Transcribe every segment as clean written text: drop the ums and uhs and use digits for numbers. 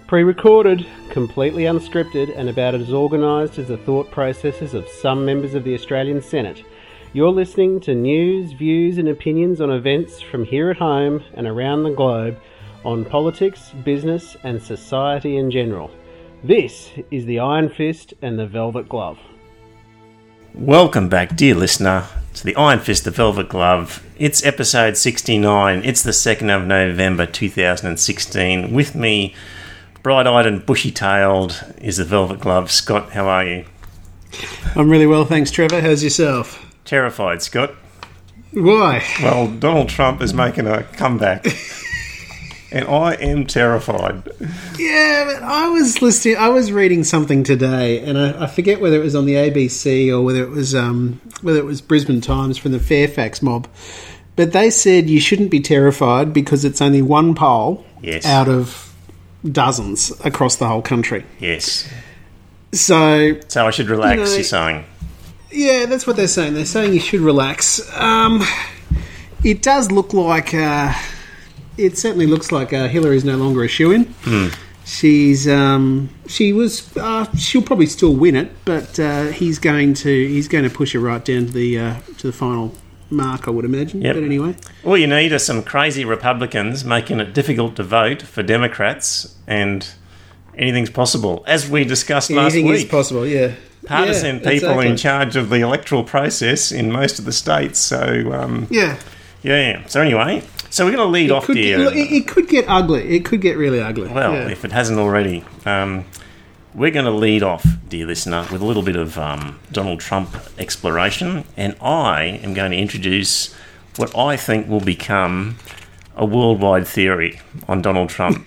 Pre-recorded, completely unscripted, and about as organised as the thought processes of some members of the Australian Senate. You're listening to news, views and opinions on events from here at home and around the globe on politics, business and society in general. This is the Iron Fist and the Velvet Glove. Welcome back, dear listener, to the Iron Fist, the Velvet Glove. It's episode 69. It's the 2nd of November 2016. With me, bright-eyed and bushy-tailed, is the Velvet Glove. Scott, how are you? I'm really well, thanks, Trevor. How's yourself? Terrified, Scott. Why? Well, Donald Trump is making a comeback. And I am terrified. Yeah, but I was reading something today, and I forget whether it was on the ABC or whether it was Brisbane Times from the Fairfax mob. But they said you shouldn't be terrified because it's only one poll out of dozens across the whole country. Yes. So I should relax, you're saying? Yeah, that's what they're saying. They're saying you should relax. It does look like... It certainly looks like Hillary's no longer a shoo-in. She'll probably still win it, but he's going to push her right down to the final mark, I would imagine. Yep. But anyway, all you need are some crazy Republicans making it difficult to vote for Democrats, and anything's possible, as we discussed last week. Anything is possible, yeah. Partisan people in charge of the electoral process in most of the states. So yeah. So anyway. So we're going to lead off here. It could get ugly. It could get really ugly. Well, if it hasn't already. We're going to lead off, dear listener, with a little bit of Donald Trump exploration. And I am going to introduce what I think will become a worldwide theory on Donald Trump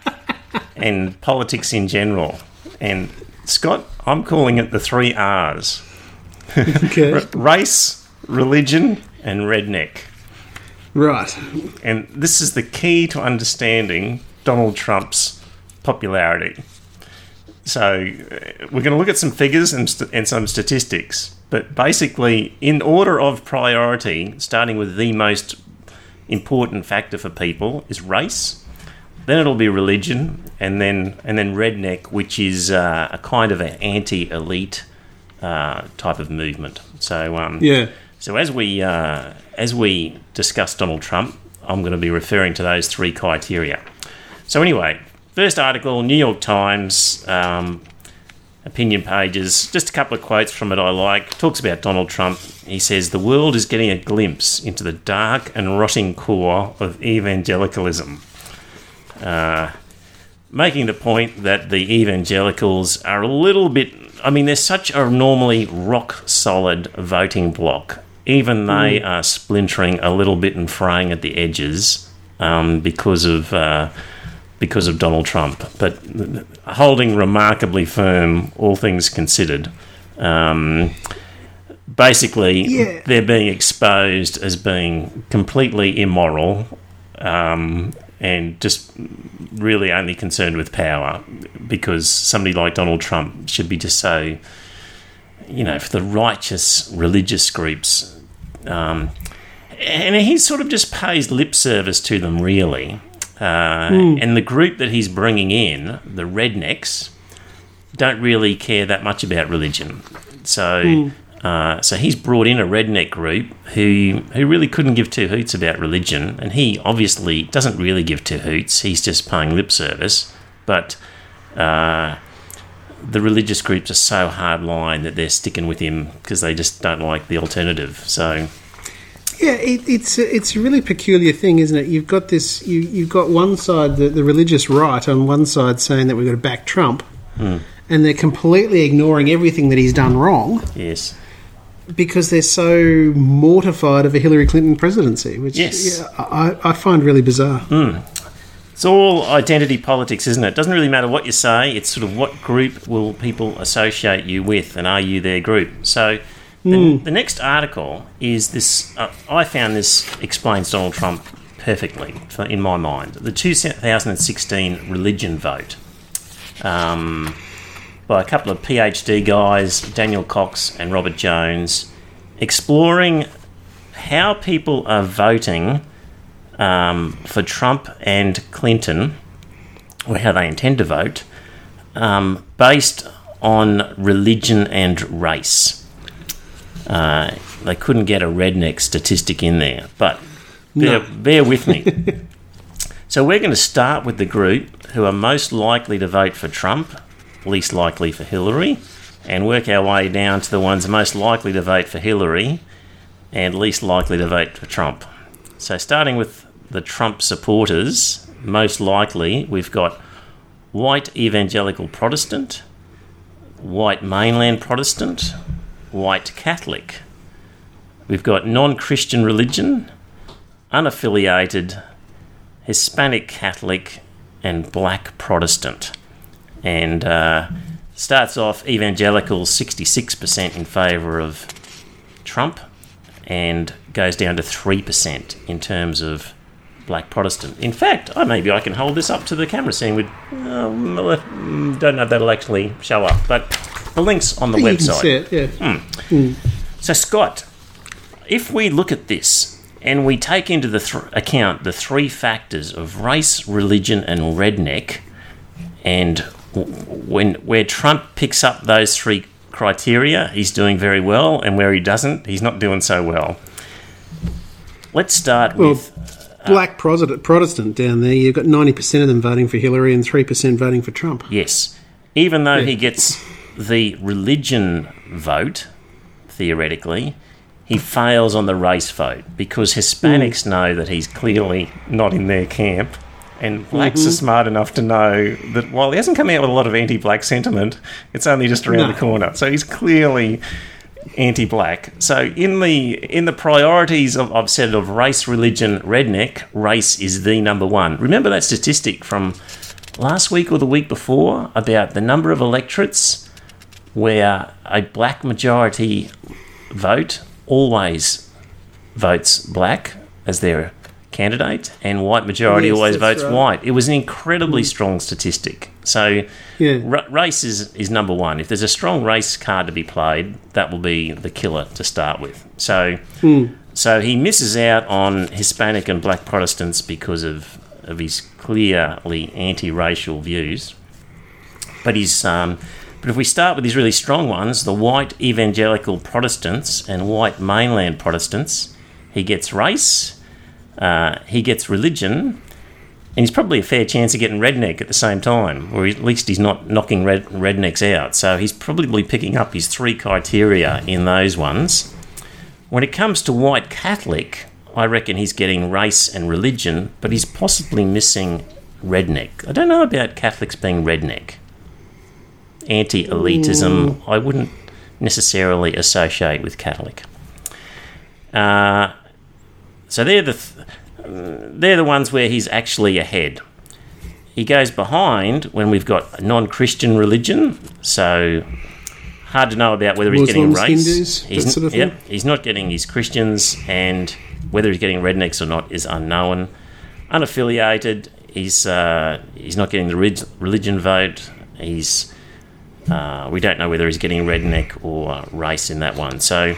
and politics in general. And, Scott, I'm calling it the 3 R's. Okay. Race, religion, and redneck. Right. And this is the key to understanding Donald Trump's popularity. So we're going to look at some figures and some statistics. But basically, in order of priority, starting with the most important factor for people is race. Then it'll be religion, and then redneck, which is a kind of an anti-elite type of movement. So So as we discuss Donald Trump, I'm going to be referring to those 3 criteria. So anyway, first article, New York Times, opinion pages, just a couple of quotes from it I like. Talks about Donald Trump. He says, "The world is getting a glimpse into the dark and rotting core of evangelicalism." Making the point that the evangelicals are a little bit... I mean, they're such a normally rock-solid voting bloc. Even they are splintering a little bit and fraying at the edges because of Donald Trump, but holding remarkably firm, all things considered. Basically, they're being exposed as being completely immoral and just really only concerned with power, because somebody like Donald Trump should be just so... for the righteous religious groups. And he sort of just pays lip service to them, really. And the group that he's bringing in, the rednecks, don't really care that much about religion. So he's brought in a redneck group who really couldn't give 2 hoots about religion. And he obviously doesn't really give 2 hoots. He's just paying lip service. But... the religious groups are so hardline that they're sticking with him because they just don't like the alternative. So, yeah, it's a really peculiar thing, isn't it? You've got this. You've got one side, the religious right, on one side saying that we've got to back Trump, and they're completely ignoring everything that he's done wrong. Yes, because they're so mortified of a Hillary Clinton presidency, which I find really bizarre. It's all identity politics, isn't it? It doesn't really matter what you say. It's sort of what group will people associate you with, and are you their group? So the next article is this. I found this explains Donald Trump perfectly, in my mind. The 2016 religion vote by a couple of PhD guys, Daniel Cox and Robert Jones, exploring how people are voting for Trump and Clinton or how they intend to vote, based on religion and race. They couldn't get a redneck statistic in there, but bear with me. So we're going to start with the group who are most likely to vote for Trump, least likely for Hillary, and work our way down to the ones most likely to vote for Hillary and least likely to vote for Trump. So starting with the Trump supporters, most likely we've got white evangelical Protestant, white mainland Protestant, white Catholic. We've got non-Christian religion, unaffiliated, Hispanic Catholic, and black Protestant. And starts off evangelical 66% in favour of Trump and goes down to 3% in terms of black Protestant. In fact, maybe I can hold this up to the camera scene. Don't know if that'll actually show up, but the link's on the website. You can see it, yeah. So, Scott, if we look at this and we take into the account the three factors of race, religion, and redneck, and where Trump picks up those three criteria, he's doing very well, and where he doesn't, he's not doing so well. Let's start with black Protestant down there. You've got 90% of them voting for Hillary and 3% voting for Trump. Yes. Even though he gets the religion vote, theoretically, he fails on the race vote because Hispanics know that he's clearly not in their camp, and blacks are smart enough to know that while he hasn't come out with a lot of anti-black sentiment, it's only just around the corner. So he's clearly anti-black. So in the priorities I've said of race, religion, redneck, race is the number one. Remember that statistic from last week or the week before about the number of electorates where a black majority vote always votes black as their candidate and white majority always votes white. It was an incredibly strong statistic. So race is number one. If there's a strong race card to be played, that will be the killer to start with. So he misses out on Hispanic and black Protestants because of his clearly anti-racial views. But if we start with these really strong ones, the white evangelical Protestants and white mainland Protestants, he gets race, he gets religion, and he's probably a fair chance of getting redneck at the same time, or at least he's not knocking rednecks out. So he's probably picking up his three criteria in those ones. When it comes to white Catholic, I reckon he's getting race and religion, but he's possibly missing redneck. I don't know about Catholics being redneck. Anti-elitism, I wouldn't necessarily associate with Catholic. So they're the ones where he's actually ahead. He goes behind when we've got non-Christian religion, so hard to know about whether he's getting race. Hindus, he's not getting his Christians, and whether he's getting rednecks or not is unknown. Unaffiliated, he's not getting the religion vote. We don't know whether he's getting redneck or race in that one. So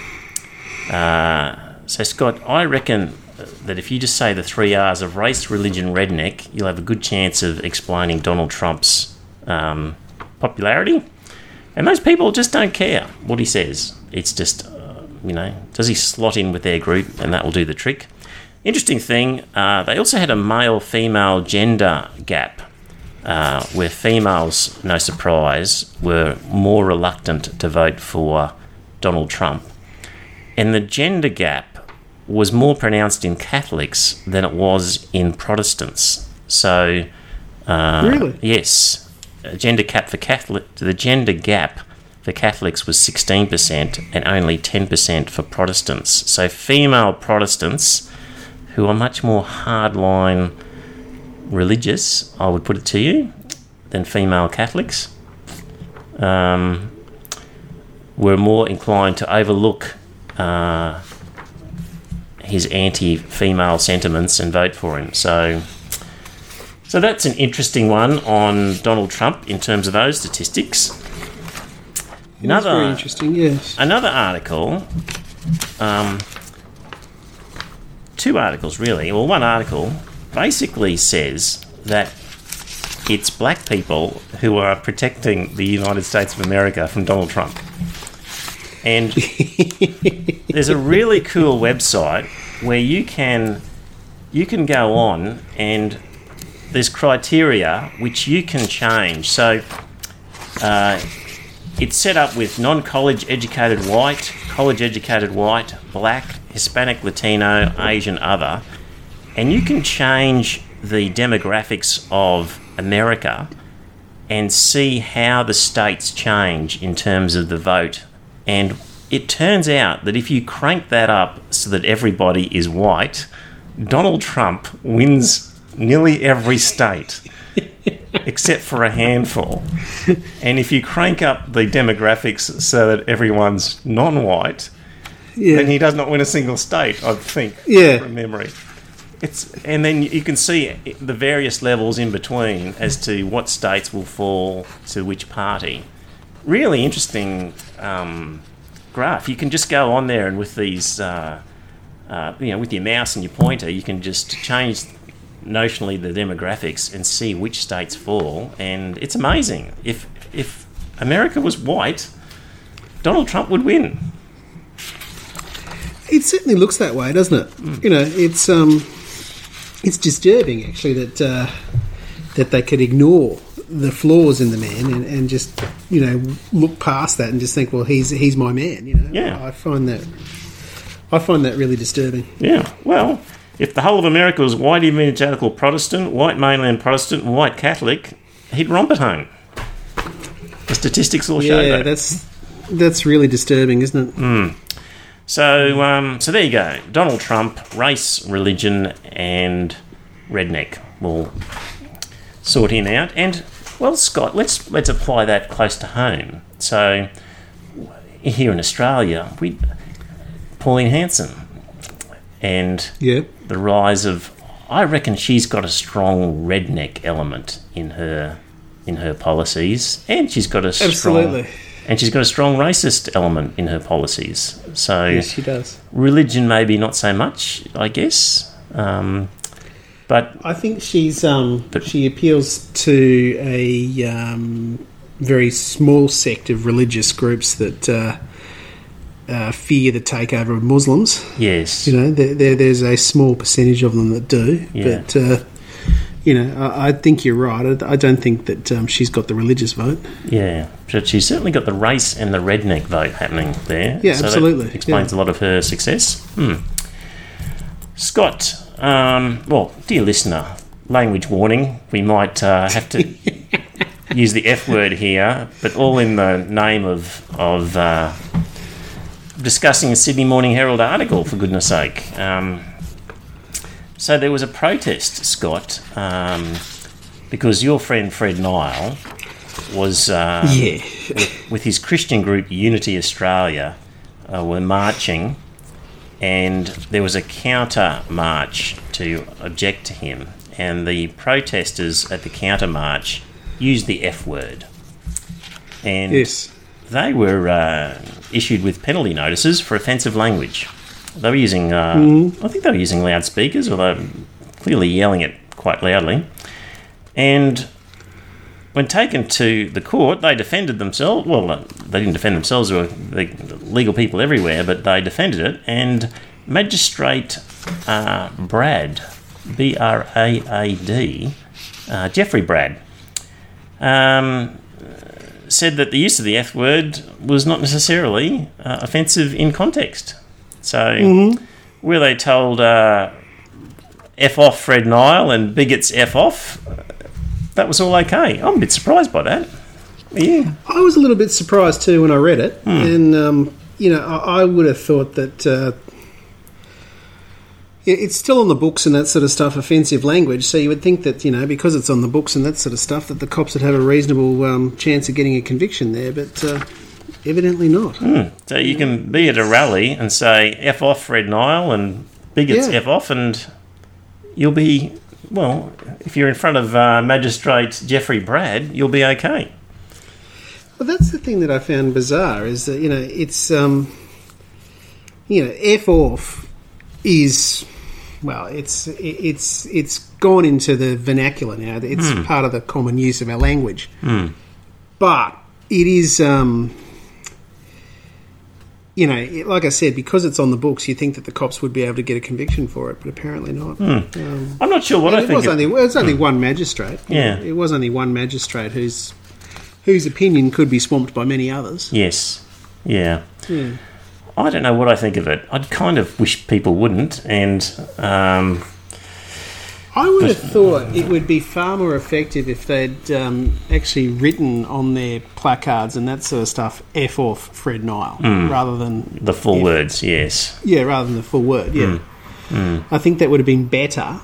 Scott, I reckon that if you just say the three R's of race, religion, redneck, you'll have a good chance of explaining Donald Trump's popularity. And most people just don't care what he says. It's just, does he slot in with their group, and that will do the trick. Interesting thing, they also had a male-female gender gap, where females, no surprise, were more reluctant to vote for Donald Trump. And the gender gap was more pronounced in Catholics than it was in Protestants. So, really? Yes, the gender gap for Catholics was 16% and only 10% for Protestants. So female Protestants, who are much more hardline religious, I would put it to you, than female Catholics, were more inclined to overlook his anti-female sentiments and vote for him. So that's an interesting one on Donald Trump in terms of those statistics. That's very interesting, yes. Another article, two articles really, well, one article basically says that it's black people who are protecting the United States of America from Donald Trump. And there's a really cool website where you can go on and there's criteria which you can change. So it's set up with non-college educated white, college educated white, black, Hispanic, Latino, Asian, other. And you can change the demographics of America and see how the states change in terms of the vote. And it turns out that if you crank that up so that everybody is white, Donald Trump wins nearly every state except for a handful. And if you crank up the demographics so that everyone's non-white, then he does not win a single state, I think, from memory. And then you can see the various levels in between as to what states will fall to which party. Really interesting graph. You can just go on there and with these, with your mouse and your pointer, you can just change notionally the demographics and see which states fall. And it's amazing. If America was white, Donald Trump would win. It certainly looks that way, doesn't it? It's disturbing actually that they could ignore the flaws in the man and just look past that and just think, well, he's my man. Yeah. I find that really disturbing. Yeah. Well, if the whole of America was white evangelical Protestant, white mainland Protestant, and white Catholic, he'd romp at home. The statistics all show that. Yeah, that's really disturbing, isn't it? So there you go. Donald Trump, race, religion, and redneck. We'll sort him out. And, well, Scott, let's apply that close to home. So here in Australia, Pauline Hanson and the rise of... I reckon she's got a strong redneck element in her policies, and she's got a strong... And she's got a strong racist element in her policies. So yes, she does. Religion maybe not so much, I guess. But I think she appeals to a very small sect of religious groups that fear the takeover of Muslims. Yes. There's a small percentage of them that do. Yeah. But I think you're right. I don't think that she's got the religious vote. Yeah, but she's certainly got the race and the redneck vote happening there. Yeah, so absolutely. That explains a lot of her success. Scott, dear listener, language warning. We might have to use the F word here, but all in the name of discussing a Sydney Morning Herald article, for goodness sake. So there was a protest, Scott, because your friend Fred Nile was, with his Christian group Unity Australia, were marching, and there was a counter march to object to him, and the protesters at the counter march used the F word, and they were issued with penalty notices for offensive language. They were using, I think they were using loudspeakers, or they were clearly yelling it quite loudly. And when taken to the court, they defended themselves. Well, they didn't defend themselves, there were legal people everywhere, but they defended it. And Magistrate Brad, B-R-A-A-D, Jeffrey Brad, said that the use of the F word was not necessarily offensive in context. So, were they told F off Fred Nile and bigots F off, that was all okay. I'm a bit surprised by that. Yeah. I was a little bit surprised too when I read it. And, I would have thought that it's still on the books and that sort of stuff, offensive language. So you would think that, because it's on the books and that sort of stuff, that the cops would have a reasonable chance of getting a conviction there. But... evidently not. So you can be at a rally and say F off Fred Nile and bigots F off, and you'll be, well, if you're in front of Magistrate Jeffrey Brad, you'll be okay. Well, that's the thing that I found bizarre is that, it's, F off is, well, it's gone into the vernacular now. It's part of the common use of our language. But it is, like I said, because it's on the books, you think that the cops would be able to get a conviction for it, but apparently not. I'm not sure what I think. It was only one magistrate. Yeah. It was only one magistrate whose opinion could be swamped by many others. Yes. Yeah. I don't know what I think of it. I'd kind of wish people wouldn't, and I would have thought it would be far more effective if they'd actually written on their placards and that sort of stuff, F off Fred Nile, rather than... the full words, yes. Yeah, rather than the full word, yeah. I think that would have been better,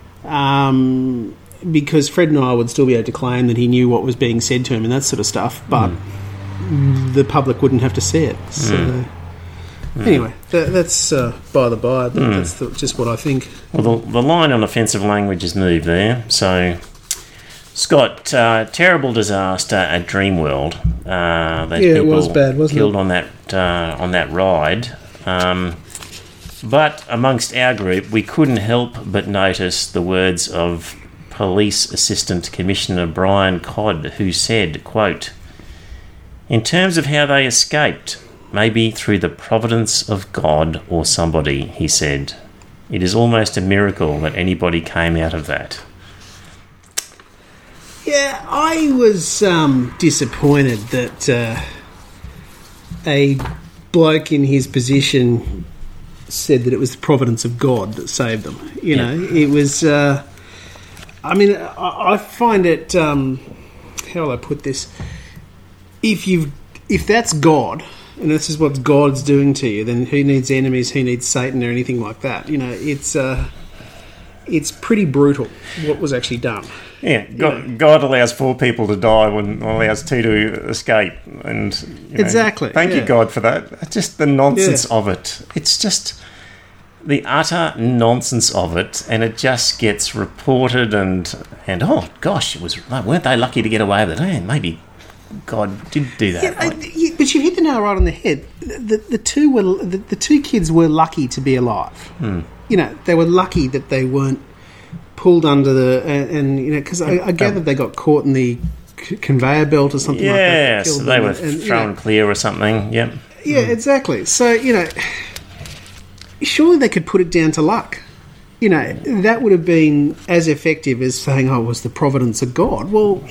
because Fred Nile would still be able to claim that he knew what was being said to him and that sort of stuff, but the public wouldn't have to see it. So... Anyway, that's by the by. That's just what I think. Well, the line on offensive language has moved there. So, Scott, terrible disaster at Dreamworld. It was bad, wasn't killed it? on that ride. But amongst our group, we couldn't help but notice the words of Police Assistant Commissioner Brian Codd, who said, quote, "In terms of how they escaped, maybe through the providence of God or somebody," he said. "It is almost a miracle that anybody came out of that." Yeah, I was disappointed that a bloke in his position said that it was the providence of God that saved them. You know, it was... I find it... how will I put this? If that's God... and this is what God's doing to you, then who needs enemies, who needs Satan or anything like that? You know, it's pretty brutal what was actually done. Yeah, God allows 4 people to die when allows 2 to escape. And exactly. Thank you, God, for that. Just the nonsense of it. It's just the utter nonsense of it, and it just gets reported and oh, gosh, weren't they lucky to get away with it? Hey, maybe... God did do that. Yeah, but you hit the nail right on the head. The two kids were lucky to be alive. You know, they were lucky that they weren't pulled under because I gathered they got caught in the conveyor belt or something like that. Yeah, so they were thrown clear or something. Yep. Yeah, exactly. So surely they could put it down to luck. You know, that would have been as effective as saying, "Oh, it was the providence of God." Well,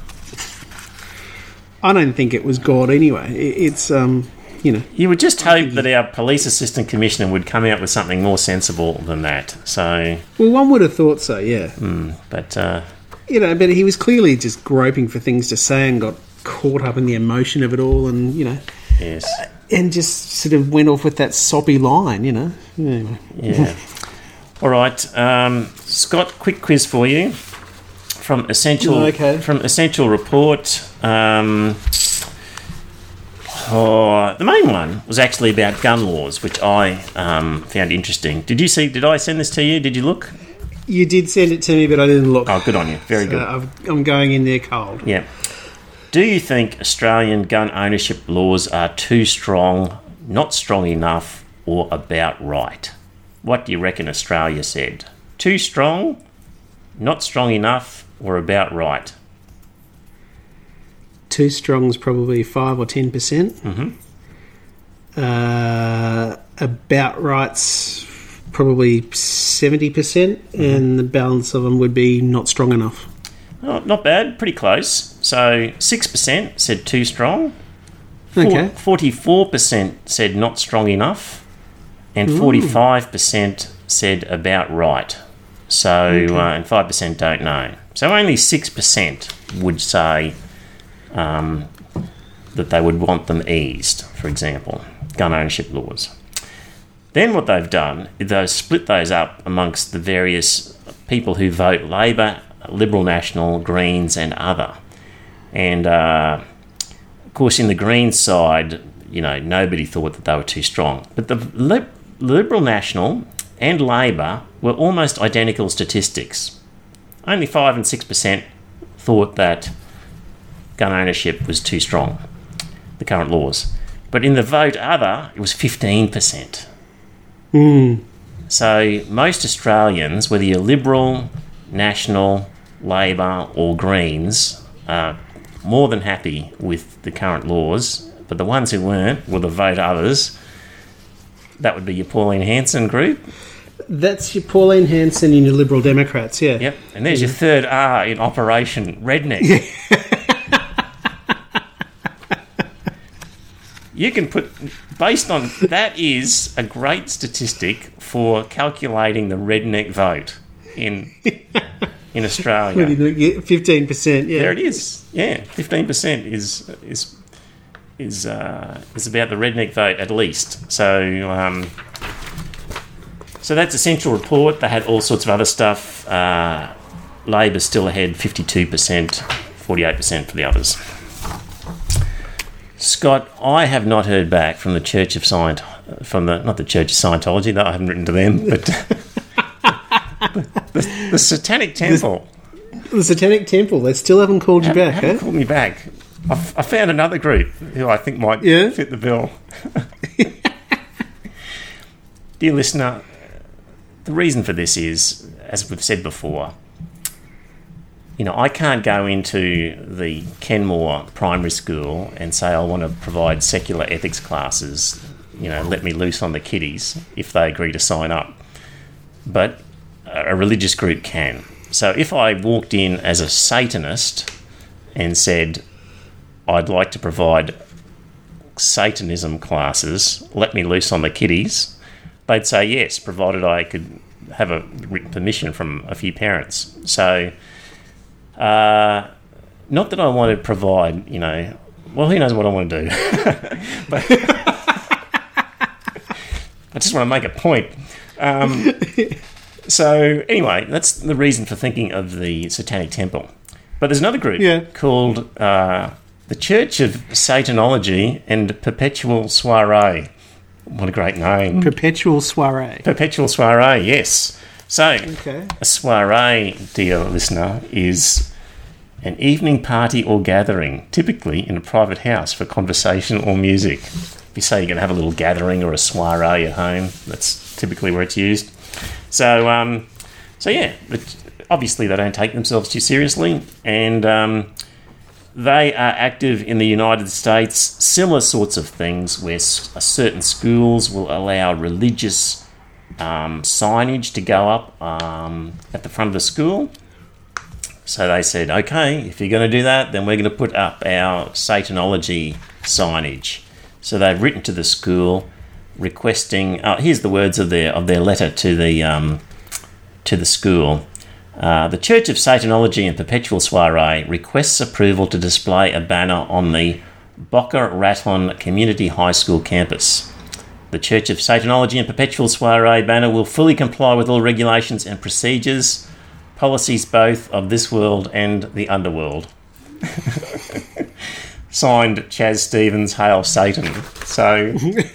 I don't think it was God anyway. It's, You would just hope that our police assistant commissioner would come out with something more sensible than that. So... Well, one would have thought so, yeah. But... but he was clearly just groping for things to say and got caught up in the emotion of it all and, Yes. And just sort of went off with that soppy line, Anyway. Yeah. All right. Scott, quick quiz for you. From Essential Report, the main one was actually about gun laws, which I found interesting. Did I send this to you? Did you look? You did send it to me, but I didn't look. Oh, good on you. Very good. I'm going in there cold. Yeah. Do you think Australian gun ownership laws are too strong, not strong enough, or about right? What do you reckon Australia said? Too strong, not strong enough, or about right? Too strong's probably 5 or 10%. About right's probably 70%, and the balance of them would be not strong enough. Oh, not bad, pretty close. So 6% said too strong. Okay. 44% said not strong enough, and 45% said about right. So and 5% don't know. So only 6% would say that they would want them eased, for example, gun ownership laws. Then what they've done is they've split those up amongst the various people who vote Labor, Liberal National, Greens and other. And, of course, in the Greens side, nobody thought that they were too strong. But the Liberal National and Labor were almost identical statistics. Only 5 and 6% thought that gun ownership was too strong, the current laws. But in the vote other, it was 15%. So most Australians, whether you're Liberal, National, Labor or Greens, are more than happy with the current laws, but the ones who weren't were the vote others. That would be your Pauline Hanson group. That's your Pauline Hanson and your Liberal Democrats, yeah. Yep. And there's your third R in Operation Redneck. You can put, based on, that is a great statistic for calculating the redneck vote in Australia. 15%, yeah. There it is. Yeah, 15% is about the redneck vote at least. So so that's a central report. They had all sorts of other stuff. Labor's still ahead, 52%, 48% for the others. Scott, I have not heard back from the Church of not the Church of Scientology, that I haven't written to them, but the Satanic Temple. The Satanic Temple, they still haven't called you back, haven't called me back. I found another group who I think might fit the bill. Dear listener, the reason for this is, as we've said before, I can't go into the Kenmore Primary School and say I want to provide secular ethics classes, let me loose on the kiddies if they agree to sign up. But a religious group can. So if I walked in as a Satanist and said, I'd like to provide Satanism classes, let me loose on the kiddies, they'd say yes, provided I could have a written permission from a few parents. So, not that I want to provide, who knows what I want to do. But I just want to make a point. So, anyway, that's the reason for thinking of the Satanic Temple. But there's another group called the Church of Satanology and Perpetual Soiree. What a great name. Perpetual Soiree. Perpetual Soiree, yes. So, a soiree, dear listener, is an evening party or gathering, typically in a private house for conversation or music. If you say you're going to have a little gathering or a soiree at home, that's typically where it's used. So yeah, but obviously they don't take themselves too seriously, and they are active in the United States. Similar sorts of things where certain schools will allow religious signage to go up at the front of the school. So they said, okay, if you're going to do that, then we're going to put up our Satanology signage. So they've written to the school requesting. Here's the words of their letter to the school. The Church of Satanology and Perpetual Soiree requests approval to display a banner on the Boca Raton Community High School campus. The Church of Satanology and Perpetual Soiree banner will fully comply with all regulations and procedures, policies both of this world and the underworld. Signed, Chaz Stevens, Hail Satan. So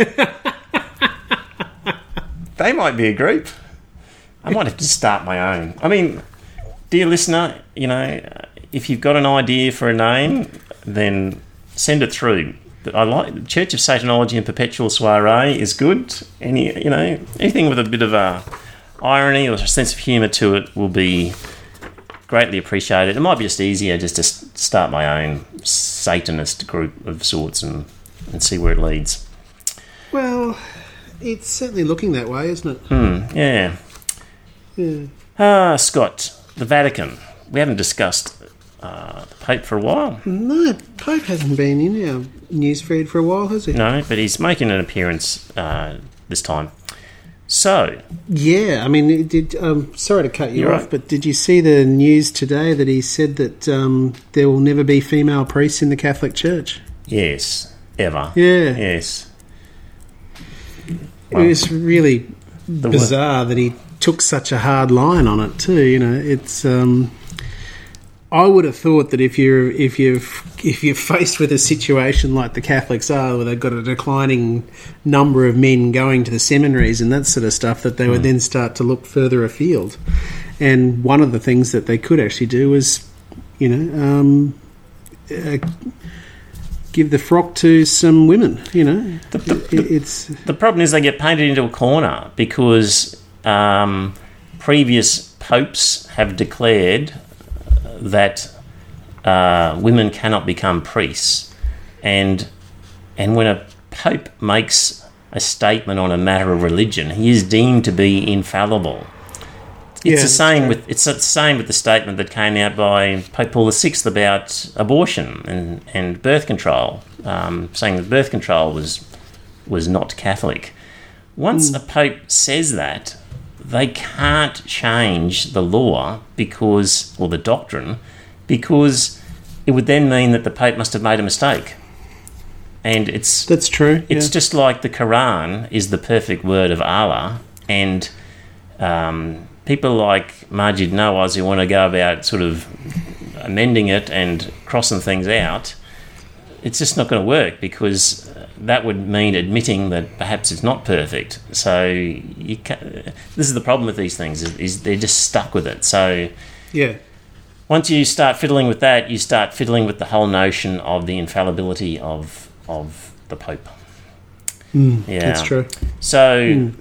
they might be a group. I might have to start my own. I mean, dear listener, if you've got an idea for a name, then send it through. I like Church of Satanology and Perpetual Soiree is good. Anything with a bit of a irony or a sense of humour to it will be greatly appreciated. It might be just easier just to start my own Satanist group of sorts and see where it leads. Well, it's certainly looking that way, isn't it? Yeah. Yeah. Scott, the Vatican. We haven't discussed the Pope for a while. No, Pope hasn't been in our newsfeed for a while, has he? No, but he's making an appearance this time. So, yeah, I mean, sorry to cut you off, right. But did you see the news today that he said that there will never be female priests in the Catholic Church? Yes, ever. Yeah. Yes. Well, it was really bizarre that he took such a hard line on it too. It's. I would have thought that if you're faced with a situation like the Catholics are, where they've got a declining number of men going to the seminaries and that sort of stuff, that they would then start to look further afield. And one of the things that they could actually do was, give the frock to some women. The problem is they get painted into a corner because previous popes have declared that women cannot become priests, and when a pope makes a statement on a matter of religion, he is deemed to be infallible. It's the same with the statement that came out by Pope Paul VI about abortion and birth control, saying that birth control was not Catholic. Once a pope says that, they can't change the law or the doctrine, because it would then mean that the pope must have made a mistake. And that's true. It's just like the Quran is the perfect word of Allah, and people like Majid Nawaz who want to go about sort of amending it and crossing things out, it's just not going to work, because that would mean admitting that perhaps it's not perfect. So this is the problem with these things, is they're just stuck with it. So yeah. Once you start fiddling with that, you start fiddling with the whole notion of the infallibility of the Pope. Yeah, that's true. So,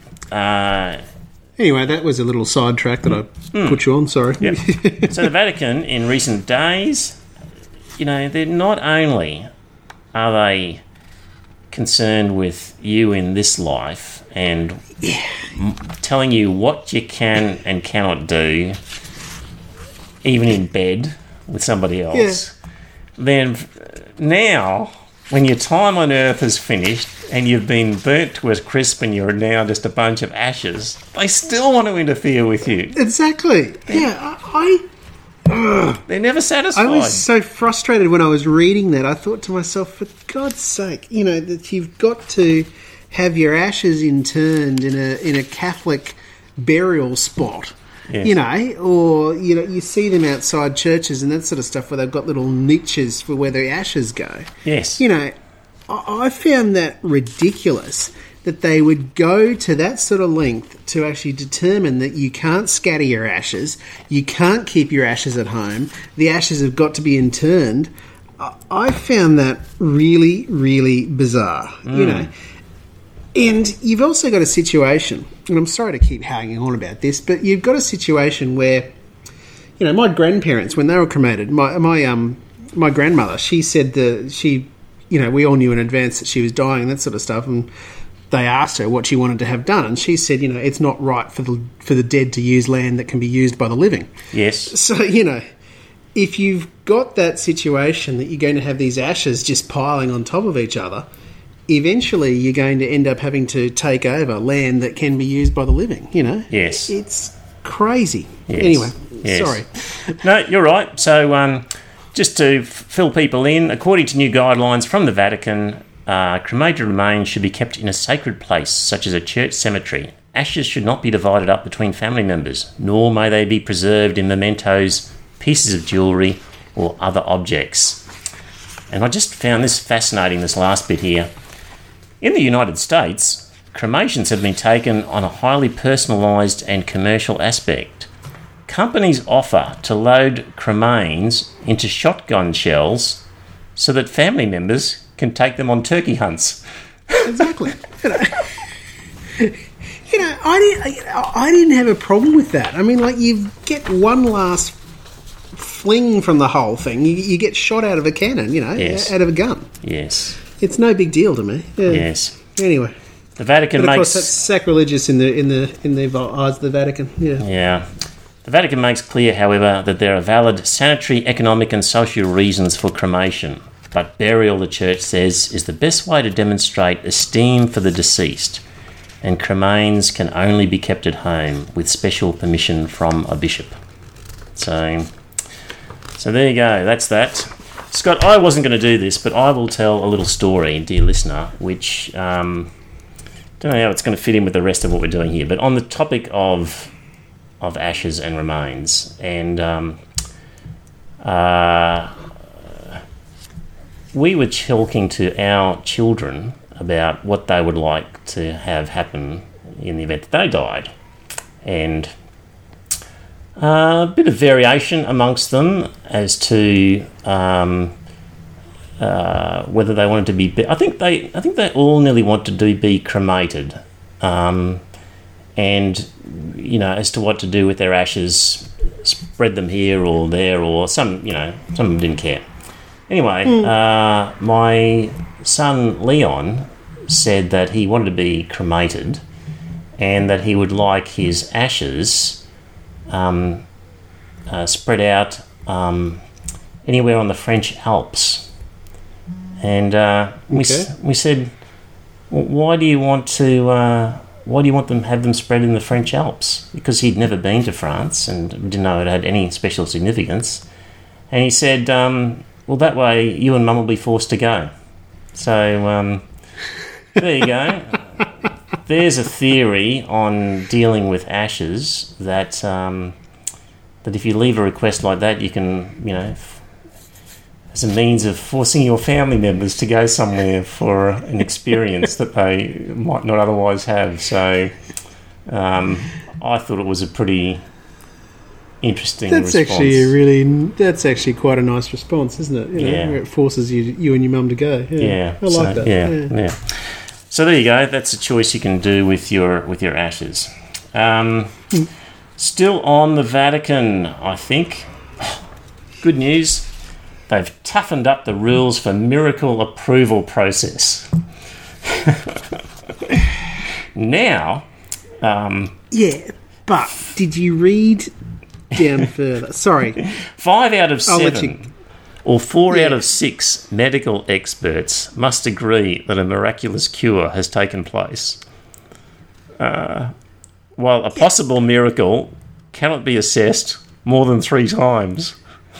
anyway, that was a little sidetrack that I put you on. Sorry. Yep. So the Vatican, in recent days, they're not only are they concerned with you in this life and telling you what you can and cannot do, even in bed with somebody else. Then now, when your time on earth is finished and you've been burnt to a crisp and you're now just a bunch of ashes, they still want to interfere with you. Exactly. Yeah, they're never satisfied. I was so frustrated when I was reading that. I thought to myself, for God's sake, that you've got to have your ashes interned in a Catholic burial spot. Yes. Or you see them outside churches and that sort of stuff where they've got little niches for where the ashes go. Yes. I found that ridiculous that they would go to that sort of length to actually determine that you can't scatter your ashes, you can't keep your ashes at home, the ashes have got to be interned. I found that really, really bizarre, And you've also got a situation, and I'm sorry to keep hanging on about this, but you've got a situation where, my grandparents, when they were cremated, my grandmother, she said we all knew in advance that she was dying and that sort of stuff, and they asked her what she wanted to have done, and she said, it's not right for the dead to use land that can be used by the living. Yes. So, if you've got that situation that you're going to have these ashes just piling on top of each other, eventually you're going to end up having to take over land that can be used by the living, Yes. It's crazy. Yes. Anyway, yes. Sorry. No, you're right. So just to fill people in, according to new guidelines from the Vatican, cremated remains should be kept in a sacred place, such as a church cemetery. Ashes should not be divided up between family members, nor may they be preserved in mementos, pieces of jewellery, or other objects. And I just found this fascinating, this last bit here. In the United States, cremations have been taken on a highly personalised and commercial aspect. Companies offer to load cremains into shotgun shells so that family members can take them on turkey hunts. Exactly. I didn't have a problem with that. I mean, you get one last fling from the whole thing. You get shot out of a cannon, Yes. out of a gun. Yes. It's no big deal to me. Yeah. Yes. Anyway, the Vatican but of makes course that's sacrilegious in the eyes of the Vatican. Yeah. Yeah. The Vatican makes clear, however, that there are valid sanitary, economic, and social reasons for cremation, but burial, the Church says, is the best way to demonstrate esteem for the deceased, and cremains can only be kept at home with special permission from a bishop. So there you go. That's that. Scott, I wasn't going to do this, but I will tell a little story, dear listener, which don't know how it's going to fit in with the rest of what we're doing here, but on the topic of ashes and remains, and we were talking to our children about what they would like to have happen in the event that they died, and a bit of variation amongst them as to whether they wanted to be. I think they all nearly wanted to be cremated, and as to what to do with their ashes, spread them here or there, or some of them didn't care. Anyway, my son Leon said that he wanted to be cremated and that he would like his ashes spread out anywhere on the French Alps. And we said, well, why do you want them to have them spread in the French Alps? Because he'd never been to France and didn't know it had any special significance. And he said, well, that way you and Mum will be forced to go. So there you go. There's a theory on dealing with ashes that if you leave a request like that, you can, as a means of forcing your family members to go somewhere for an experience that they might not otherwise have. So I thought it was a pretty interesting response. That's actually quite a nice response, isn't it? Where it forces you and your mum to go. Yeah. I like that. Yeah. So there you go. That's a choice you can do with your ashes. Still on the Vatican, I think. Good news. They've toughened up the rules for miracle approval process. Now... but did you read down further? Sorry. 5 out of 7 or 4 out of 6 medical experts must agree that a miraculous cure has taken place. While a possible miracle cannot be assessed more than 3 times.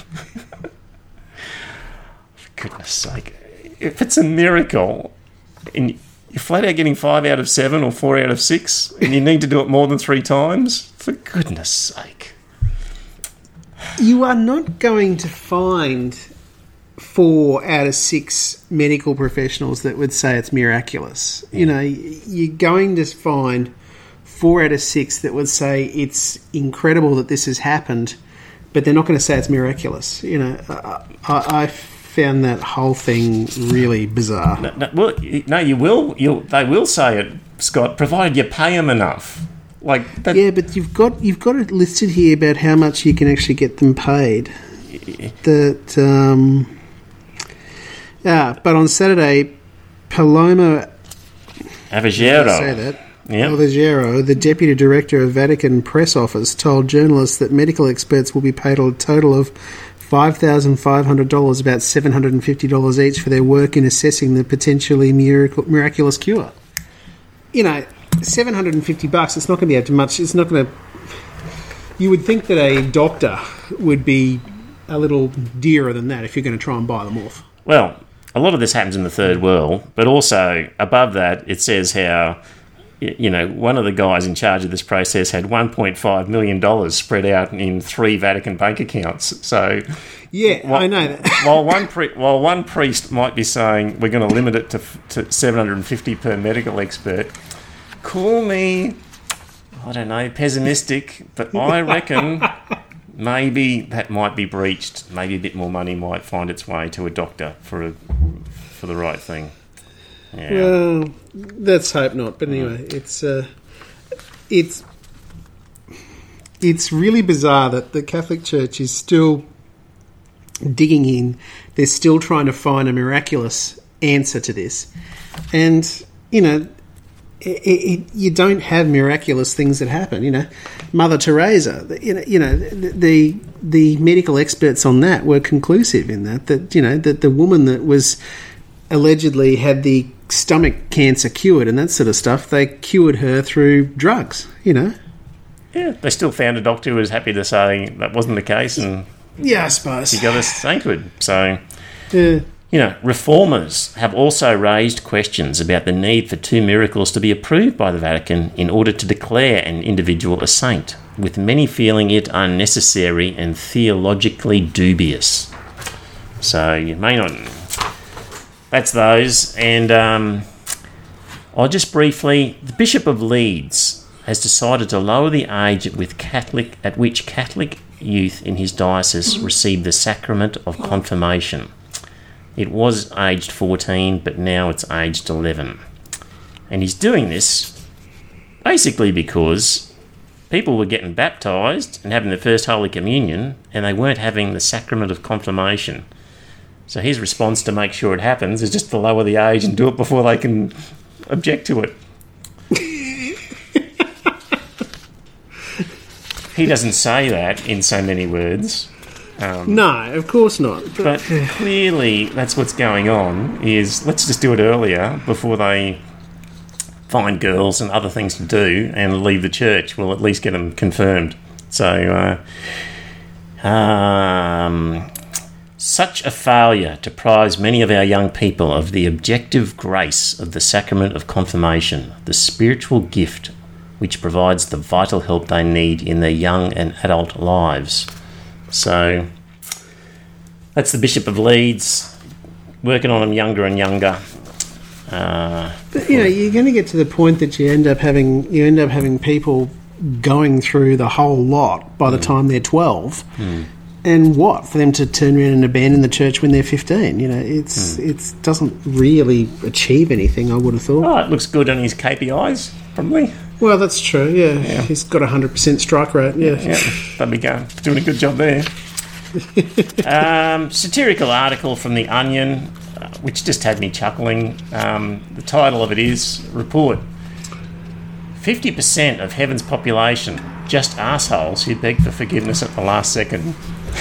For goodness sake. If it's a miracle and you're flat out getting 5 out of 7 or 4 out of 6 and you need to do it more than 3 times, for goodness sake. You are not going to find 4 out of 6 medical professionals that would say it's miraculous. You're going to find 4 out of 6 that would say it's incredible that this has happened, but they're not going to say it's miraculous. I found that whole thing really bizarre. You will. They will say it, Scott, provided you pay them enough. Like that. Yeah, but you've got it listed here about how much you can actually get them paid. But on Saturday, Paloma Avogero. Say that. Yep. Avogero, the deputy director of Vatican press office, told journalists that medical experts will be paid a total of $5,500, about $750 each, for their work in assessing the potentially miraculous cure. $750. It's not going to be up to much. It's not going to. You would think that a doctor would be a little dearer than that if you're going to try and buy them off. Well, a lot of this happens in the third world, but also above that, it says how, one of the guys in charge of this process had $1.5 million spread out in 3 Vatican bank accounts. So, I know that. while one priest might be saying we're going to limit it to $750 per medical expert, call me, I don't know, pessimistic, but I reckon maybe that might be breached. Maybe a bit more money might find its way to a doctor for the right thing. Yeah. Well, let's hope not. But anyway, it's really bizarre that the Catholic Church is still digging in. They're still trying to find a miraculous answer to this, and you don't have miraculous things that happen. Mother Teresa. The medical experts on that were conclusive in that the woman that was allegedly had the stomach cancer cured and that sort of stuff, they cured her through drugs. Yeah, they still found a doctor who was happy to say that wasn't the case, and I suppose she got a sainthood. So. Yeah. Reformers have also raised questions about the need for 2 miracles to be approved by the Vatican in order to declare an individual a saint, with many feeling it unnecessary and theologically dubious. So you may not... That's those. And I'll just briefly... The Bishop of Leeds has decided to lower the age at which Catholic youth in his diocese receive the sacrament of confirmation. It was aged 14, but now it's aged 11. And he's doing this Basically because people were getting baptised and having their first Holy Communion, and they weren't having the sacrament of confirmation. So his response to make sure it happens is just to lower the age and do it before they can object to it. He doesn't say that in so many words. No, of course not. But clearly that's what's going on, is let's just do it earlier before they find girls and other things to do and leave the church. We'll at least get them confirmed. So, such a failure deprives many of our young people of the objective grace of the sacrament of confirmation, the spiritual gift which provides the vital help they need in their young and adult lives. So that's the Bishop of Leeds, working on them younger and younger. But, you're going to get to the point that you end up having people going through the whole lot by the time they're 12. And what? For them to turn around and abandon the church when they're 15? It doesn't really achieve anything, I would have thought. Oh, it looks good on his KPIs, probably. Well, that's true, yeah. He's got a 100% strike rate, yeah. There we go. Doing a good job there. Satirical article from The Onion, which just had me chuckling. The title of it is, Report, 50% of heaven's population, just arseholes who beg for forgiveness at the last second.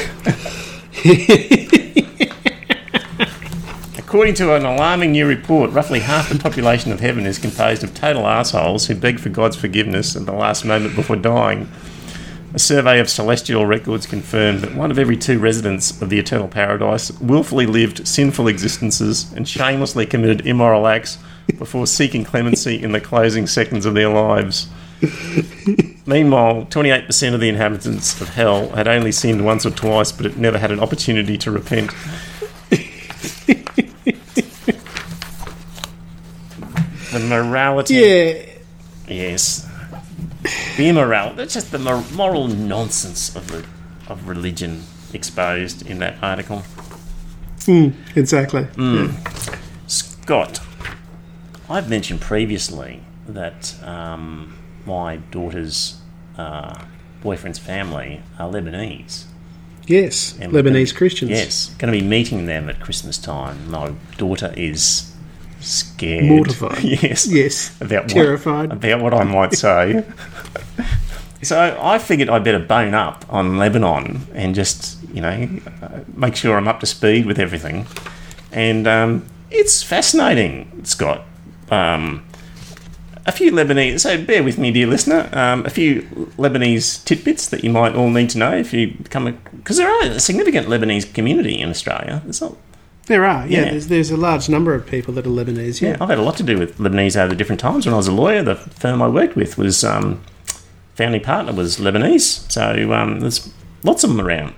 According to an alarming new report, roughly half the population of heaven is composed of total arseholes who beg for God's forgiveness at the last moment before dying. A survey of celestial records confirmed that 1 of every 2 residents of the eternal paradise willfully lived sinful existences and shamelessly committed immoral acts before seeking clemency in the closing seconds of their lives. Meanwhile, 28% of the inhabitants of hell had only sinned once or twice, but had never had an opportunity to repent. The morality... Yeah. Yes. The immorality... That's just the moral nonsense of religion exposed in that article. Exactly. Yeah. Scott, I've mentioned previously that my daughter's boyfriend's family are Lebanese. Yes, And Lebanese Christians. Yes, going to be meeting them at Christmas time. My daughter is scared. Mortified. Yes. Terrified. About what I might say. So I figured I'd better bone up on Lebanon and just, make sure I'm up to speed with everything. And it's fascinating, Scott. A few Lebanese, so bear with me, dear listener, a few Lebanese tidbits that you might all need to know if you come... Because there are a significant Lebanese community in Australia. There are, yeah. There's a large number of people that are Lebanese, yeah. I've had a lot to do with Lebanese over different times. When I was a lawyer, the firm I worked with was... founding partner was Lebanese, so there's lots of them around.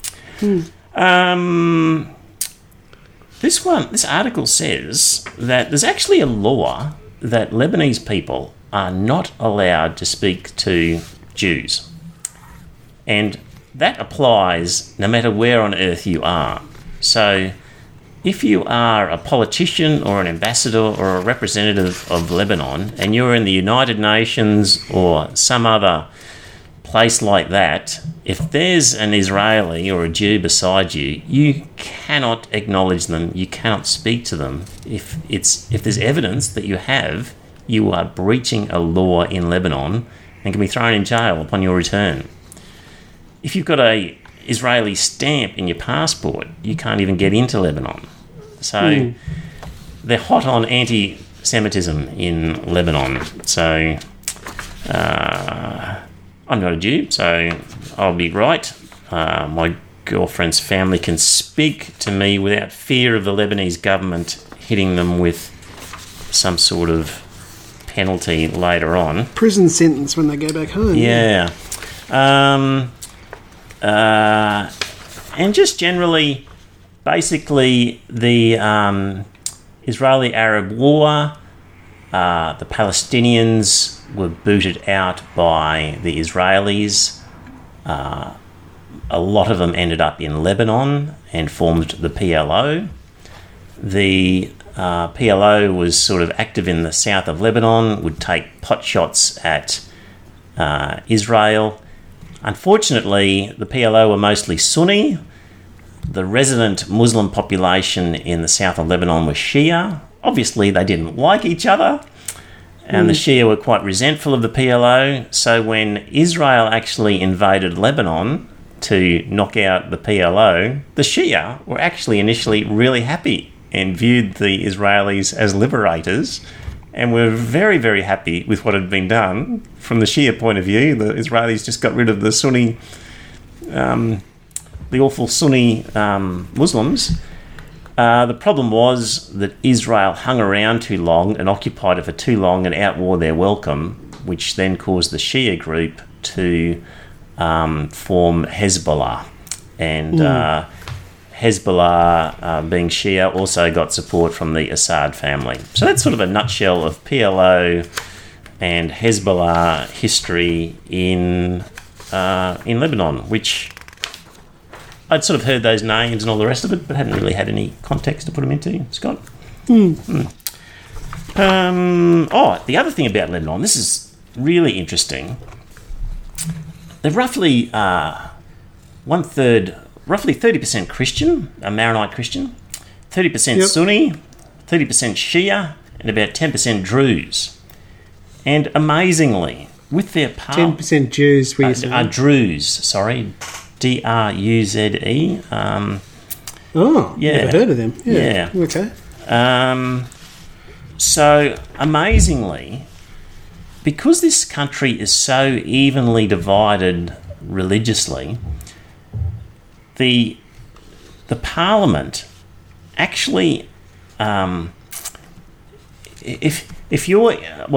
This article says that there's actually a law that Lebanese people are not allowed to speak to Jews. And that applies no matter where on earth you are. So if you are a politician or an ambassador or a representative of Lebanon and you're in the United Nations or some other place like that, if there's an Israeli or a Jew beside you, you cannot acknowledge them, you cannot speak to them. If there's evidence that you are breaching a law in Lebanon and can be thrown in jail upon your return. If you've got a Israeli stamp in your passport, you can't even get into Lebanon. So they're hot on anti-Semitism in Lebanon. So I'm not a Jew, so I'll be right. My girlfriend's family can speak to me without fear of the Lebanese government hitting them with some sort of penalty later on. Prison sentence when they go back home. Yeah. And just generally, basically, the Israeli-Arab War, the Palestinians were booted out by the Israelis. A lot of them ended up in Lebanon and formed the PLO. The PLO was sort of active in the south of Lebanon, would take pot shots at Israel. Unfortunately, the PLO were mostly Sunni. The resident Muslim population in the south of Lebanon was Shia. Obviously, they didn't like each other, and the Shia were quite resentful of the PLO. So when Israel actually invaded Lebanon to knock out the PLO, the Shia were actually initially really happy and viewed the Israelis as liberators, and were very, very happy with what had been done. From the Shia point of view, the Israelis just got rid of the Sunni, the awful Sunni Muslims. The problem was that Israel hung around too long and occupied it for too long and outwore their welcome, which then caused the Shia group to form Hezbollah. And Hezbollah, being Shia, also got support from the Assad family. So that's sort of a nutshell of PLO and Hezbollah history in Lebanon, which I'd sort of heard those names and all the rest of it, but hadn't really had any context to put them into. Scott? The other thing about Lebanon, this is really interesting. They're roughly roughly 30% Christian, a Maronite Christian, 30% Sunni, 30% Shia, and about 10% Druze. And amazingly, with their 10% Jews, were you saying? Druze, sorry. D-R-U-Z-E. Never heard of them. Yeah. Okay. So, amazingly, because this country is so evenly divided religiously, the parliament actually, if you're,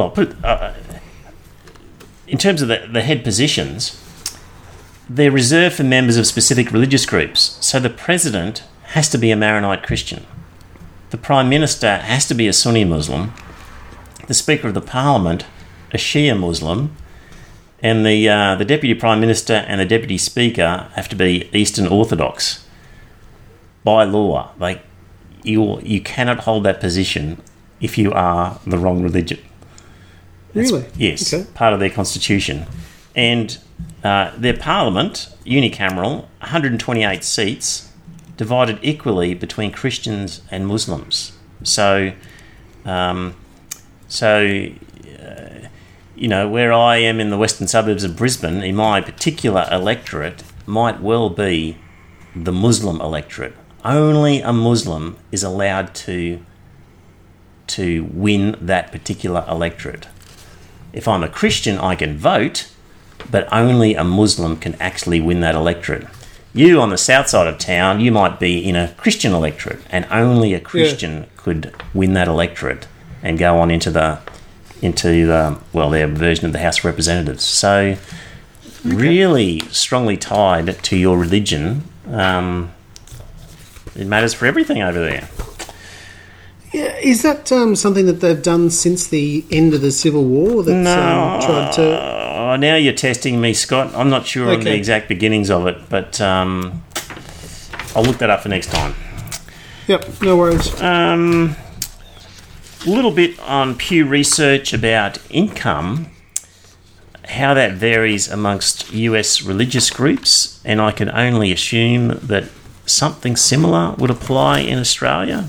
in terms of the head positions, they're reserved for members of specific religious groups. So the president has to be a Maronite Christian. The Prime Minister has to be a Sunni Muslim. The Speaker of the Parliament, a Shia Muslim. And the Deputy Prime Minister and the Deputy Speaker have to be Eastern Orthodox. By law. You cannot hold that position if you are the wrong religion. Really? Yes, okay. Part of their constitution. And their parliament, unicameral, 128 seats, divided equally between Christians and Muslims. So, where I am in the western suburbs of Brisbane, in my particular electorate, might well be the Muslim electorate. Only a Muslim is allowed to win that particular electorate. If I'm a Christian, I can vote, but only a Muslim can actually win that electorate. You, on the south side of town, you might be in a Christian electorate, and only a Christian could win that electorate and go on into their version of the House of Representatives. So, really strongly tied to your religion. It matters for everything over there. Yeah, is that something that they've done since the end of the Civil War? That's tried to. Now you're testing me, Scott. I'm not sure on the exact beginnings of it, but I'll look that up for next time. Yep, no worries. A little bit on Pew Research about income, how that varies amongst US religious groups, and I can only assume that something similar would apply in Australia.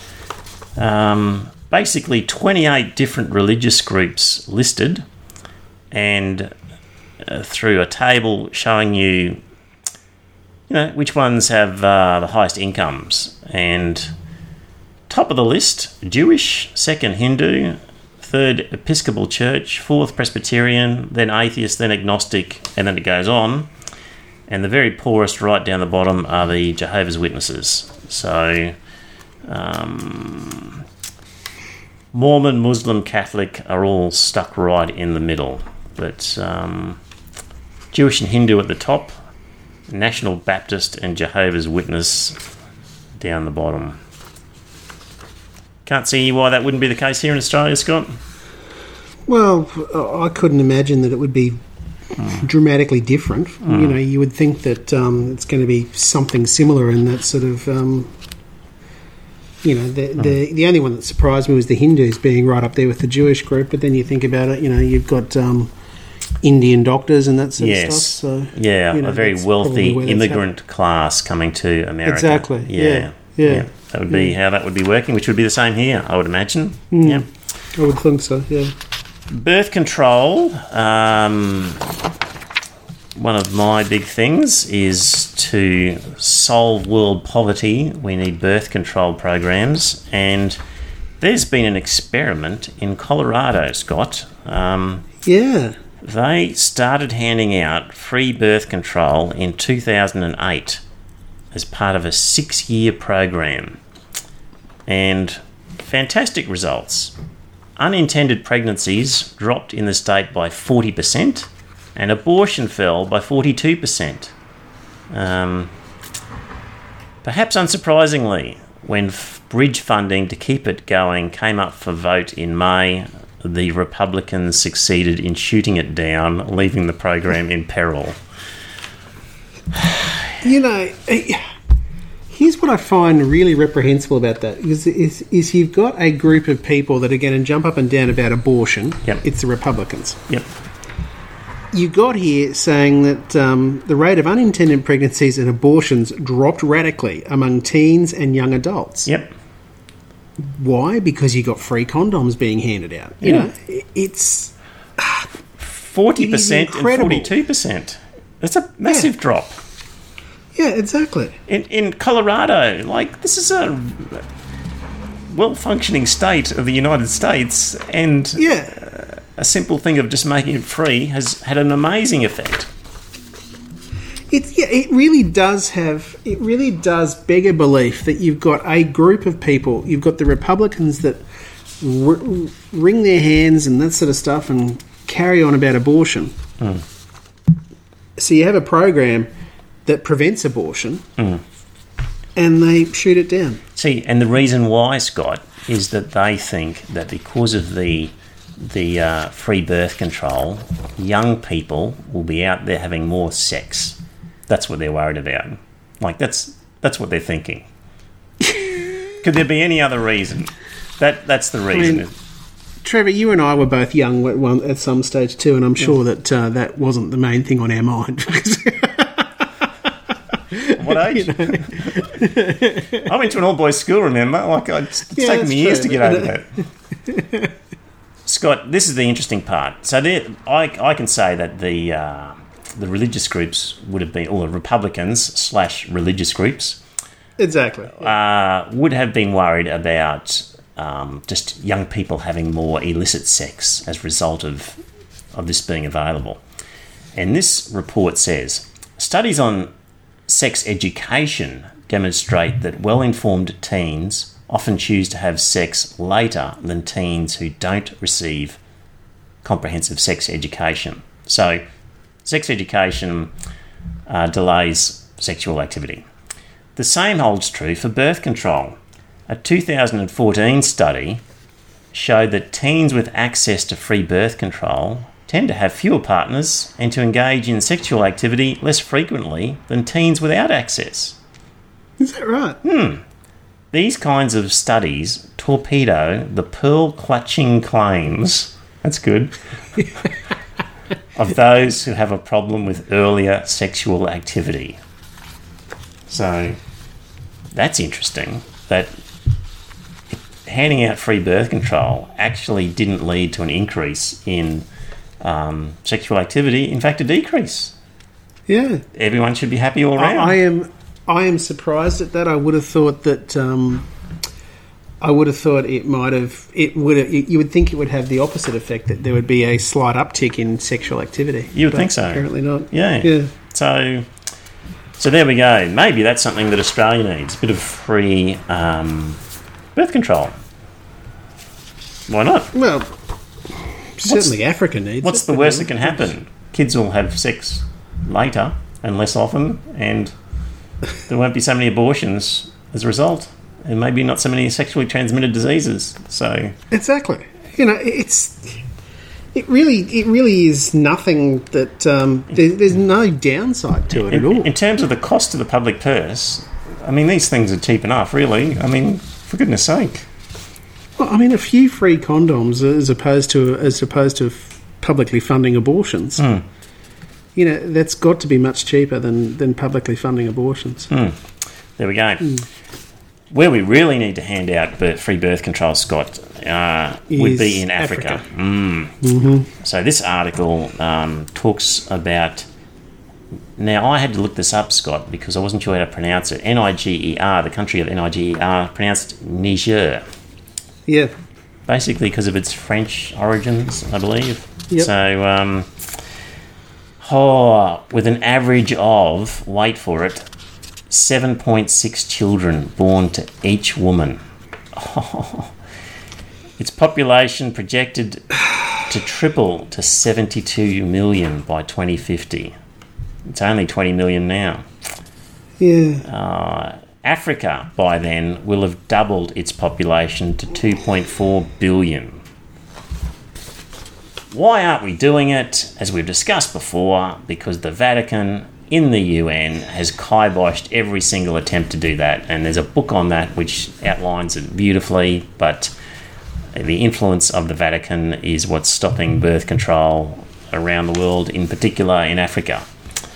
Basically 28 different religious groups listed, and through a table showing you which ones have the highest incomes. And top of the list, Jewish, second Hindu, third Episcopal Church, fourth Presbyterian, then atheist, then agnostic, and then it goes on. And the very poorest right down the bottom are the Jehovah's Witnesses. So Mormon, Muslim, Catholic are all stuck right in the middle. But Jewish and Hindu at the top, National Baptist and Jehovah's Witness down the bottom. Can't see why that wouldn't be the case here in Australia, Scott. Well, I couldn't imagine that it would be dramatically different. You would think that it's going to be something similar in that sort of the only one that surprised me was the Hindus being right up there with the Jewish group. But then you think about it, you've got Indian doctors and that sort of stuff. So a very wealthy immigrant class coming to America. Exactly. Yeah. That would be how that would be working, which would be the same here, I would imagine. Yeah, I would think so. Yeah. Birth control. One of my big things is to solve world poverty. We need birth control programs, and there's been an experiment in Colorado, Scott. They started handing out free birth control in 2008 as part of a 6-year program, and fantastic results. Unintended pregnancies dropped in the state by 40%, and abortion fell by 42%. Perhaps unsurprisingly, when bridge funding to keep it going came up for vote in May, the Republicans succeeded in shooting it down, leaving the program in peril. Here's what I find really reprehensible about that is you've got a group of people that are going to jump up and down about abortion. Yep. It's the Republicans. Yep. You got here saying that the rate of unintended pregnancies and abortions dropped radically among teens and young adults. Yep. Why? Because you got free condoms being handed out. It's 40% and 42%. That's a massive drop. Yeah, exactly. In Colorado, this is a well-functioning state of the United States, and a simple thing of just making it free has had an amazing effect. It really does beg a belief that you've got a group of people. You've got the Republicans that wring their hands and that sort of stuff and carry on about abortion. So you have a program that prevents abortion, and they shoot it down. See, and the reason why, Scott, is that they think that because of the free birth control, young people will be out there having more sex. That's what they're worried about. That's what they're thinking. Could there be any other reason? That's the reason. Trevor, you and I were both young at some stage too, and I'm sure that that wasn't the main thing on our mind. What age? I went to an all-boys school, remember? It's taken me years to get over that. Scott, this is the interesting part. So I can say that the religious groups would have been, or the Republicans / religious groups, exactly, would have been worried about just young people having more illicit sex as a result of this being available. And this report says, studies on sex education demonstrate that well-informed teens often choose to have sex later than teens who don't receive comprehensive sex education. So, sex education delays sexual activity. The same holds true for birth control. A 2014 study showed that teens with access to free birth control tend to have fewer partners and to engage in sexual activity less frequently than teens without access. Is that right? These kinds of studies torpedo the pearl-clutching claims, that's good, of those who have a problem with earlier sexual activity. So, that's interesting, that handing out free birth control actually didn't lead to an increase in sexual activity, in fact a decrease. Yeah. Everyone should be happy all around. I am surprised at that. I would have thought that you would think it would have the opposite effect, that there would be a slight uptick in sexual activity. You would think so. Apparently not. Yeah. So there we go. Maybe that's something that Australia needs, a bit of free birth control. Why not? Well, certainly Africa needs it. What's the worst that can happen? Kids will have sex later and less often, and there won't be so many abortions as a result, and maybe not so many sexually transmitted diseases. So exactly, it really is nothing that there's no downside to it at all. In terms of the cost to the public purse, I mean, these things are cheap enough, really. I mean, For goodness sake. Well, I mean, a few free condoms as opposed to publicly funding abortions. You know, that's got to be much cheaper than publicly funding abortions. There we go. Where we really need to hand out free birth control, Scott, would be in Africa. So this article talks about... Now, I had to look this up, Scott, because I wasn't sure how to pronounce it. Niger, the country of Niger, pronounced Niger. Yeah. Basically because of its French origins, I believe. Yep. So, with an average of, wait for it, 7.6 children born to each woman. Its population projected to triple to 72 million by 2050. It's only 20 million now. Yeah. Africa, by then, will have doubled its population to 2.4 billion. Why aren't we doing it? As we've discussed before, because the Vatican in the UN has kiboshed every single attempt to do that. And there's a book on that which outlines it beautifully, but the influence of the Vatican is what's stopping birth control around the world, in particular in Africa.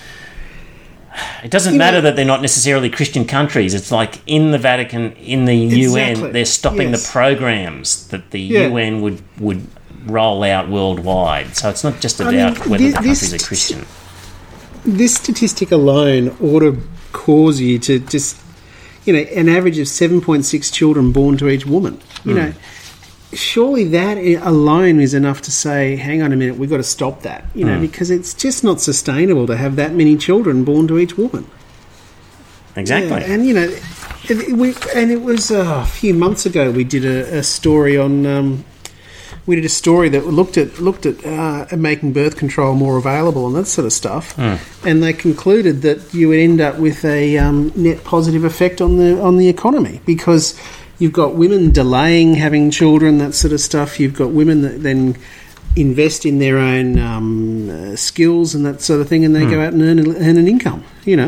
It doesn't matter that they're not necessarily Christian countries. It's like in the Vatican, in the UN, they're stopping the programs that the UN would roll out worldwide. So it's not just about whether the countries are Christian. This statistic alone ought to cause you to just, an average of 7.6 children born to each woman. You know, surely that alone is enough to say, hang on a minute, we've got to stop that, because it's just not sustainable to have that many children born to each woman. Exactly. Yeah, and, it was a few months ago we did a story on... we did a story that looked at making birth control more available and that sort of stuff, and they concluded that you would end up with a net positive effect on the economy, because you've got women delaying having children, that sort of stuff. You've got women that then invest in their own skills and that sort of thing, and they go out and earn an income.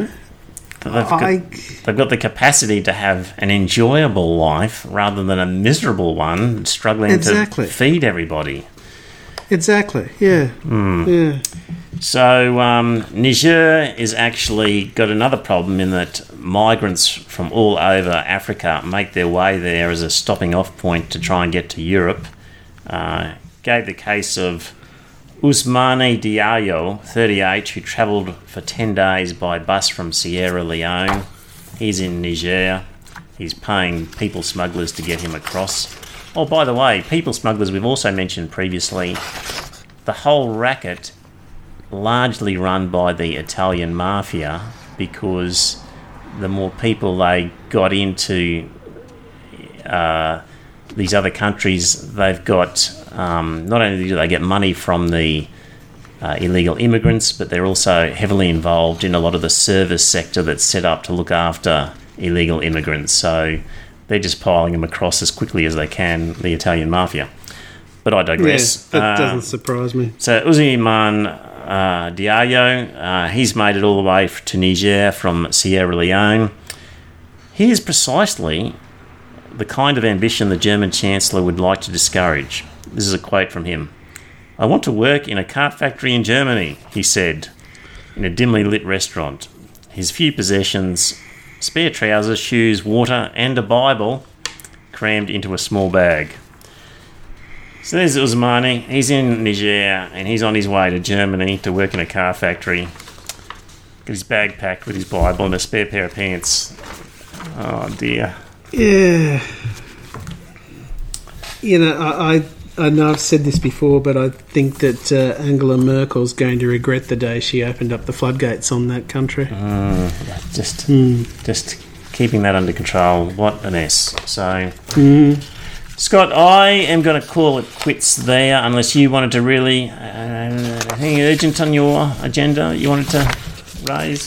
They've got the capacity to have an enjoyable life rather than a miserable one, struggling to feed everybody. Exactly, yeah. Yeah. So Niger is actually got another problem in that migrants from all over Africa make their way there as a stopping off point to try and get to Europe. Gave the case of Ousmane Diallo, 38, who travelled for 10 days by bus from Sierra Leone. He's in Niger. He's paying people smugglers to get him across. Oh, by the way, people smugglers we've also mentioned previously. The whole racket largely run by the Italian mafia, because the more people they got into these other countries, they've got... not only do they get money from the illegal immigrants, but they're also heavily involved in a lot of the service sector that's set up to look after illegal immigrants. So they're just piling them across as quickly as they can, the Italian mafia. But I digress. Yeah, that doesn't surprise me. So Ousmane Diallo, he's made it all the way to Niger from Sierra Leone. Here's precisely the kind of ambition the German Chancellor would like to discourage. This is a quote from him. "I want to work in a car factory in Germany," he said, in a dimly lit restaurant. His few possessions, spare trousers, shoes, water, and a Bible, crammed into a small bag. So there's Ousmane. He's in Niger, and he's on his way to Germany to work in a car factory. Got his bag packed with his Bible and a spare pair of pants. Oh, dear. Yeah. I know I've said this before, but I think that Angela Merkel's going to regret the day she opened up the floodgates on that country. Just keeping that under control. What a mess. So, Scott, I am going to call it quits there, unless you wanted to really anything urgent on your agenda you wanted to raise.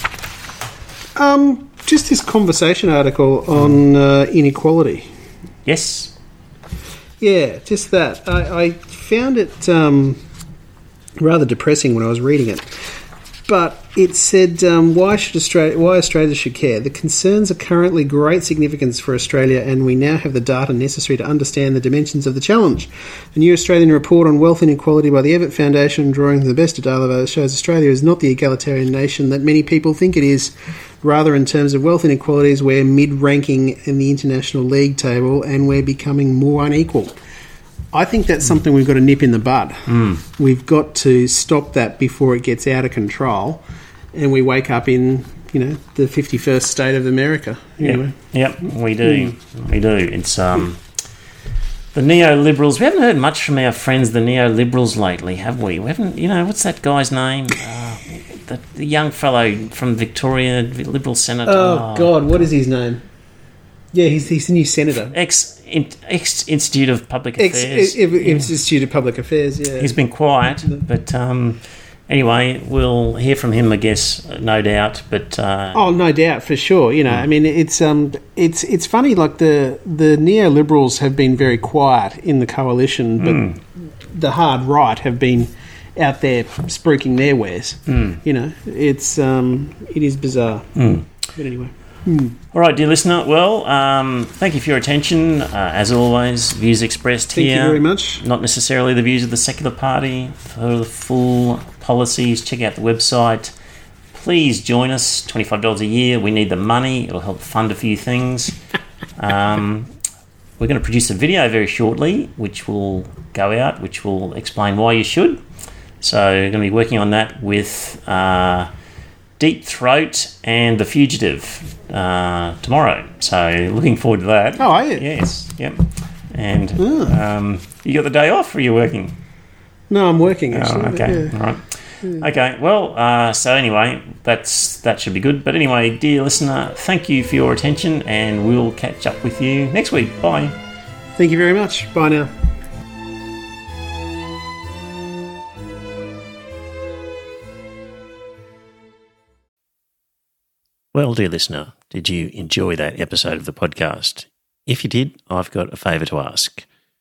Just this conversation article on inequality. Yes. Yeah, just that. I found it rather depressing when I was reading it. But it said, why Australia should care. The concerns are currently great significance for Australia, and we now have the data necessary to understand the dimensions of the challenge. A new Australian report on wealth inequality by the Evatt Foundation, drawing the best data, shows Australia is not the egalitarian nation that many people think it is. Rather, in terms of wealth inequalities, we're mid-ranking in the international league table, and we're becoming more unequal. I think that's something we've got to nip in the bud. We've got to stop that before it gets out of control and we wake up in, the 51st state of America. Anyway. Yep, we do. We do. It's the neoliberals. We haven't heard much from our friends, the neoliberals, lately, have we? We haven't, what's that guy's name? The young fellow from Victoria, Liberal Senator. Oh, God, what is his name? Yeah, he's the new senator. Ex-Institute of Public Affairs. Institute of Public Affairs, yeah. He's been quiet, but anyway, we'll hear from him, I guess, no doubt. But no doubt, for sure. I mean, it's funny. Like the neoliberals have been very quiet in the coalition, but the hard right have been out there spruiking their wares. It is bizarre. But anyway. All right, dear listener. Well, thank you for your attention. As always, views expressed here. Thank you very much. Not necessarily the views of the Secular Party. For the full policies, check out the website. Please join us. $25 a year. We need the money. It'll help fund a few things. We're going to produce a video very shortly, which will go out, which will explain why you should. So we're going to be working on that with Deep Throat and The Fugitive tomorrow. So looking forward to that. Oh, are you? Yes. Yep. And you got the day off, or are you working? No, I'm working, actually. Oh, okay. Yeah. All right. Okay. Well, so anyway, that should be good. But anyway, dear listener, thank you for your attention, and we'll catch up with you next week. Bye. Thank you very much. Bye now. Well, dear listener, did you enjoy that episode of the podcast? If you did, I've got a favour to ask.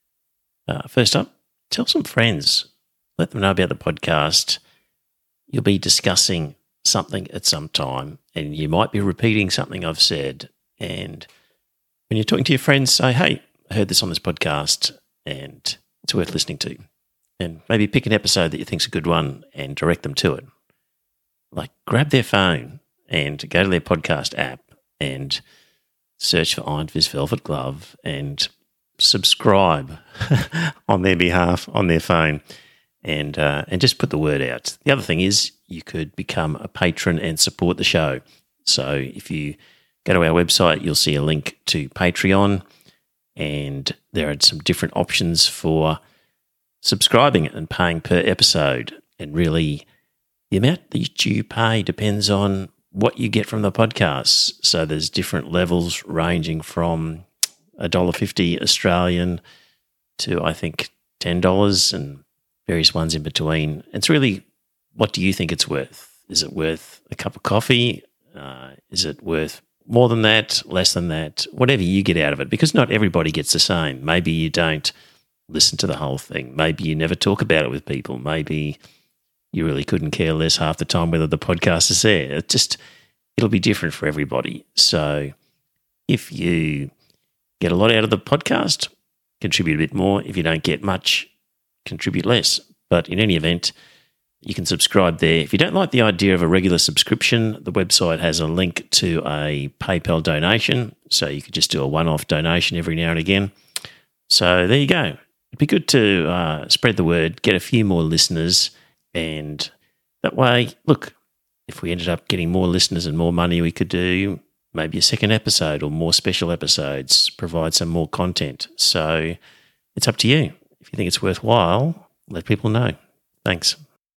First up, tell some friends. Let them know about the podcast. You'll be discussing something at some time, and you might be repeating something I've said. And when you're talking to your friends, say, hey, I heard this on this podcast, and it's worth listening to. And maybe pick an episode that you think's a good one and direct them to it. Like, grab their phone and go to their podcast app and search for Iron Fist Velvet Glove and subscribe on their behalf on their phone and just put the word out. The other thing is you could become a patron and support the show. So if you go to our website, you'll see a link to Patreon, and there are some different options for subscribing and paying per episode. And really, the amount that you pay depends on what you get from the podcast. So there's different levels ranging from $1.50 Australian to, I think, $10 and various ones in between. It's really, what do you think it's worth? Is it worth a cup of coffee? Is it worth more than that, less than that? Whatever you get out of it, because not everybody gets the same. Maybe you don't listen to the whole thing. Maybe you never talk about it with people. Maybe you really couldn't care less half the time whether the podcast is there. It'll be different for everybody. So if you get a lot out of the podcast, contribute a bit more. If you don't get much, contribute less. But in any event, you can subscribe there. If you don't like the idea of a regular subscription, the website has a link to a PayPal donation. So you could just do a one-off donation every now and again. So there you go. It'd be good to spread the word, get a few more listeners. And that way, look, if we ended up getting more listeners and more money, we could do maybe a second episode or more special episodes, provide some more content. So it's up to you. If you think it's worthwhile, let people know. Thanks.